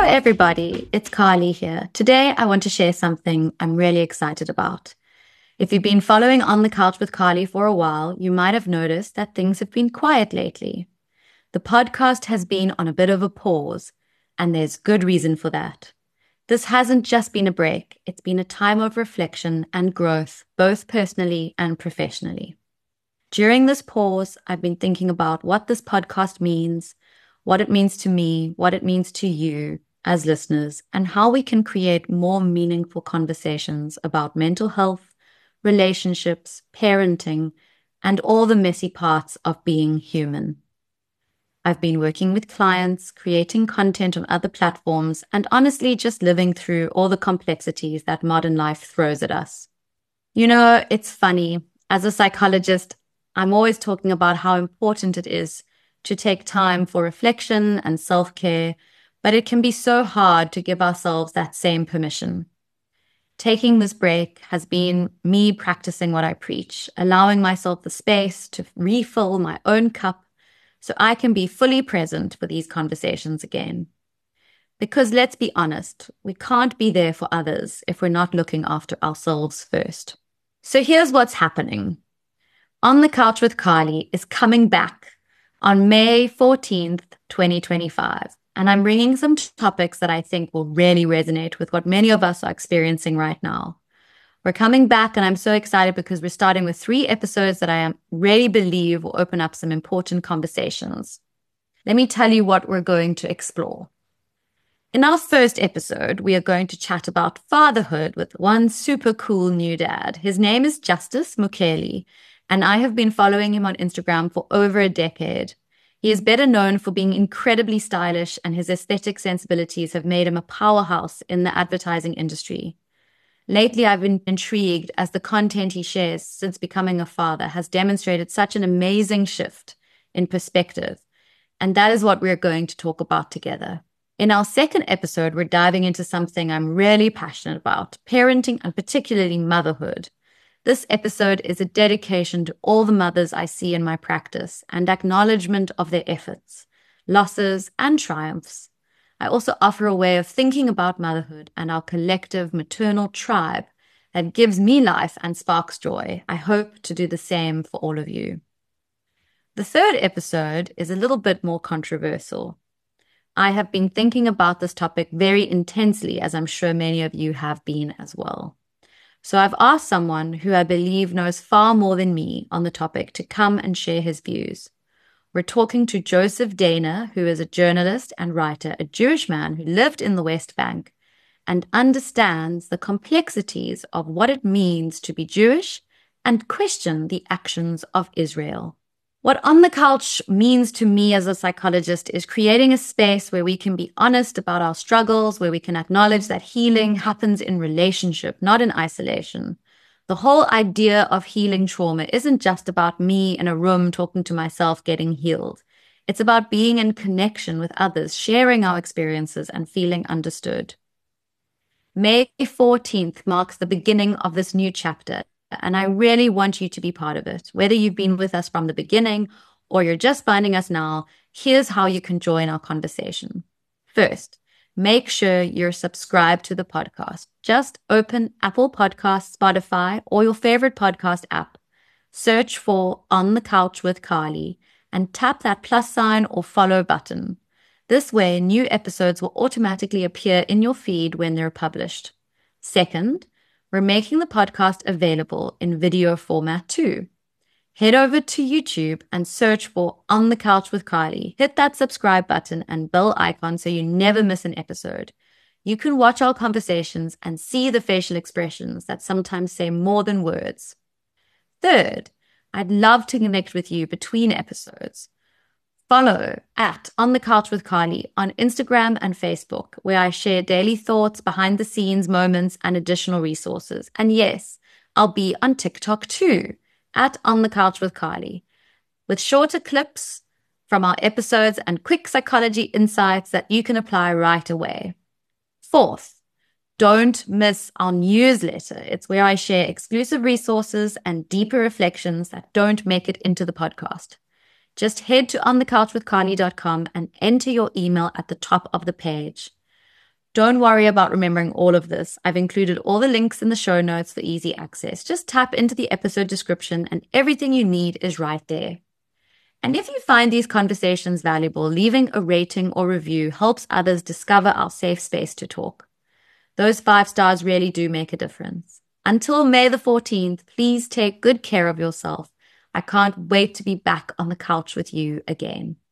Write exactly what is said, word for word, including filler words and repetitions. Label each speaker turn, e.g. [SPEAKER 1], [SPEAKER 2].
[SPEAKER 1] everybody, it's Carly here. Today, I want to share something I'm really excited about. If you've been following On the Couch with Carly for a while, you might have noticed that things have been quiet lately. The podcast has been on a bit of a pause, and there's good reason for that. This hasn't just been a break, it's been a time of reflection and growth, both personally and professionally. During this pause, I've been thinking about what this podcast means, what it means to me, what it means to you as listeners, and how we can create more meaningful conversations about mental health, relationships, parenting, and all the messy parts of being human. I've been working with clients, creating content on other platforms, and honestly just living through all the complexities that modern life throws at us. You know, it's funny. As a psychologist, I'm always talking about how important it is to take time for reflection and self-care, but it can be so hard to give ourselves that same permission. Taking this break has been me practicing what I preach, allowing myself the space to refill my own cup so I can be fully present for these conversations again. Because let's be honest, we can't be there for others if we're not looking after ourselves first. So here's what's happening. On the Couch with Carly is coming back on May fourteenth, twenty twenty-five. And I'm bringing some topics that I think will really resonate with what many of us are experiencing right now. We're coming back, and I'm so excited because we're starting with three episodes that I really believe will open up some important conversations. Let me tell you what we're going to explore. In our first episode, we are going to chat about fatherhood with one super cool new dad. His name is Justice Mukeli, and I have been following him on Instagram for over a decade. He is better known for being incredibly stylish, and his aesthetic sensibilities have made him a powerhouse in the advertising industry. Lately, I've been intrigued as the content he shares since becoming a father has demonstrated such an amazing shift in perspective, and that is what we're going to talk about together. In our second episode, we're diving into something I'm really passionate about, parenting and particularly motherhood. This episode is a dedication to all the mothers I see in my practice and acknowledgement of their efforts, losses, and triumphs. I also offer a way of thinking about motherhood and our collective maternal tribe that gives me life and sparks joy. I hope to do the same for all of you. The third episode is a little bit more controversial. I have been thinking about this topic very intensely, as I'm sure many of you have been as well. So I've asked someone who I believe knows far more than me on the topic to come and share his views. We're talking to Joseph Dana, who is a journalist and writer, a Jewish man who lived in the West Bank and understands the complexities of what it means to be Jewish and question the actions of Israel. What On the Couch means to me as a psychologist is creating a space where we can be honest about our struggles, where we can acknowledge that healing happens in relationship, not in isolation. The whole idea of healing trauma isn't just about me in a room talking to myself getting healed. It's about being in connection with others, sharing our experiences and feeling understood. May fourteenth marks the beginning of this new chapter, and I really want you to be part of it. Whether you've been with us from the beginning or you're just finding us now, here's how you can join our conversation. First, make sure you're subscribed to the podcast. Just open Apple Podcasts, Spotify, or your favorite podcast app. Search for On the Couch with Carly and tap that plus sign or follow button. This way, new episodes will automatically appear in your feed when they're published. Second, we're making the podcast available in video format too. Head over to YouTube and search for On the Couch with Carly. Hit that subscribe button and bell icon so you never miss an episode. You can watch our conversations and see the facial expressions that sometimes say more than words. Third, I'd love to connect with you between episodes. Follow at On the Couch with Carly on Instagram and Facebook, where I share daily thoughts, behind the scenes moments, and additional resources. And yes, I'll be on TikTok too, at On the Couch with Carly, with shorter clips from our episodes and quick psychology insights that you can apply right away. Fourth, don't miss our newsletter. It's where I share exclusive resources and deeper reflections that don't make it into the podcast. Just head to on the couch with carly dot com and enter your email at the top of the page. Don't worry about remembering all of this. I've included all the links in the show notes for easy access. Just tap into the episode description and everything you need is right there. And if you find these conversations valuable, leaving a rating or review helps others discover our safe space to talk. Those five stars really do make a difference. Until May the fourteenth, please take good care of yourself. I can't wait to be back on the couch with you again.